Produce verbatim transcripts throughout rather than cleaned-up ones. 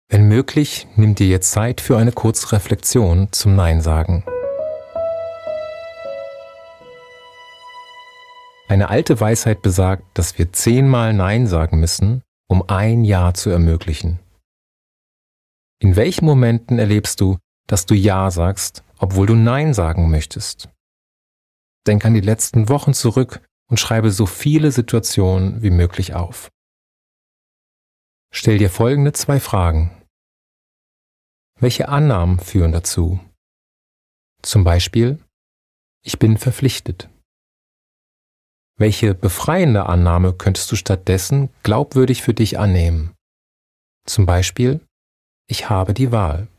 Wenn möglich, nimm dir jetzt Zeit für eine kurze Reflexion zum Nein sagen. Eine alte Weisheit besagt, dass wir zehnmal Nein sagen müssen, um ein Ja zu ermöglichen. In welchen Momenten erlebst du, dass du Ja sagst, obwohl du Nein sagen möchtest? Denk an die letzten Wochen zurück und schreibe so viele Situationen wie möglich auf. Stell dir folgende zwei Fragen. Welche Annahmen führen dazu? Zum Beispiel, ich bin verpflichtet. Welche befreiende Annahme könntest du stattdessen glaubwürdig für dich annehmen? Zum Beispiel, ich habe die Wahl.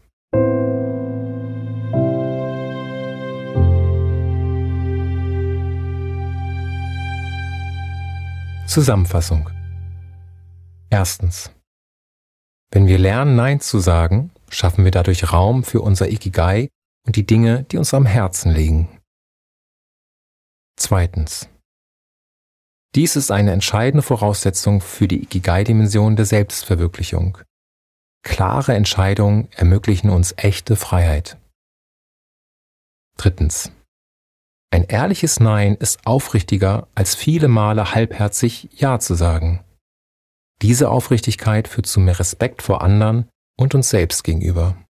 Zusammenfassung. Erstens. Wenn wir lernen, Nein zu sagen, schaffen wir dadurch Raum für unser Ikigai und die Dinge, die uns am Herzen liegen. Zweitens. Dies ist eine entscheidende Voraussetzung für die Ikigai-Dimension der Selbstverwirklichung. Klare Entscheidungen ermöglichen uns echte Freiheit. Drittens. Ein ehrliches Nein ist aufrichtiger, als viele Male halbherzig Ja zu sagen. Diese Aufrichtigkeit führt zu mehr Respekt vor anderen und uns selbst gegenüber.